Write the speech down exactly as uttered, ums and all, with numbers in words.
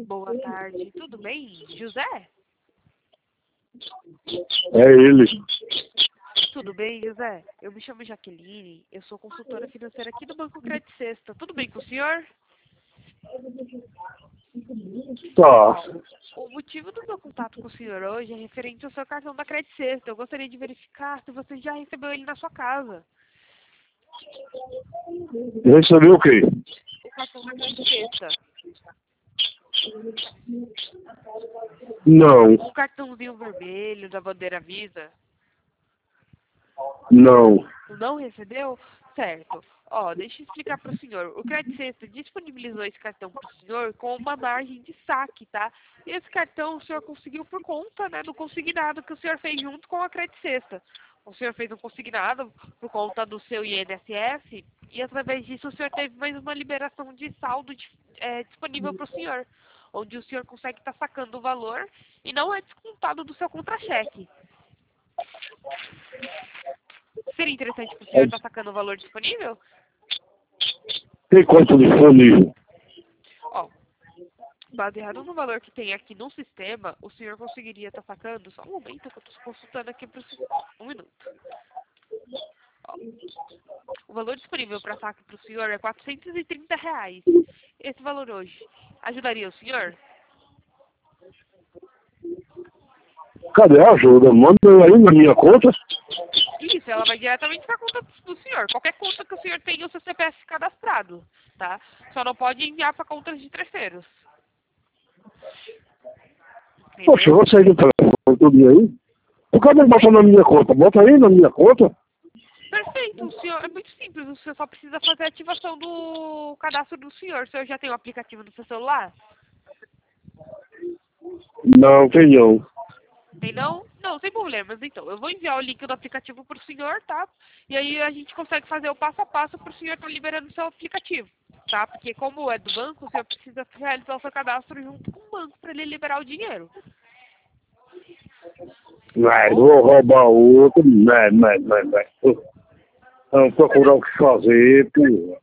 Boa tarde, tudo bem? José? É ele. Tudo bem, José? Eu me chamo Jaqueline, eu sou consultora financeira aqui do Banco Credit Sexta. Tudo bem com o senhor? Tá. O motivo do meu contato com o senhor hoje é referente ao seu cartão da Credit Sexta. Eu gostaria de verificar se você já recebeu ele na sua casa. Recebeu o quê? O cartão da Credit Sexta. Não. Um cartãozinho vermelho da bandeira Visa. Não. Não recebeu? Certo. Ó, deixa eu explicar para o senhor. O Credit Sexta disponibilizou esse cartão para o senhor com uma margem de saque, tá? E esse cartão o senhor conseguiu por conta, né, do consignado que o senhor fez junto com a Credit Sexta. O senhor fez um consignado por conta do seu I N S S e através disso o senhor teve mais uma liberação de saldo de, é, disponível para o senhor, onde o senhor consegue estar sacando o valor e não é descontado do seu contra-cheque. Seria interessante para o senhor estar sacando o valor disponível? Tem quanto disponível? Ó, baseado no valor que tem aqui no sistema, o senhor conseguiria estar sacando, só um momento que eu estou consultando aqui para o senhor, um minuto. Ó, o valor disponível para saque para o senhor é quatrocentos e trinta reais. Esse valor hoje ajudaria o senhor? Cadê a ajuda? Manda aí na minha conta. Isso, ela vai diretamente para a conta do senhor. Qualquer conta que o senhor tenha o seu C P F cadastrado, tá? Só não pode enviar para contas de terceiros. Poxa, eu vou sair do telefone tudo aí. Por que não bota na minha conta? Bota aí na minha conta. Perfeito, o senhor, é muito simples, o senhor só precisa fazer a ativação do cadastro do senhor. O senhor já tem o aplicativo no seu celular? Não, tem não. Tem não? Não, sem problemas. Então, eu vou enviar o link do aplicativo para o senhor, tá? E aí a gente consegue fazer o passo a passo para o senhor estar liberando o seu aplicativo, tá? Porque como é do banco, o senhor precisa realizar o seu cadastro junto com o banco para ele liberar o dinheiro. Vai, vou roubar outro. Vai, vai, vai, vai. Vamos procurar o que fazer, porra.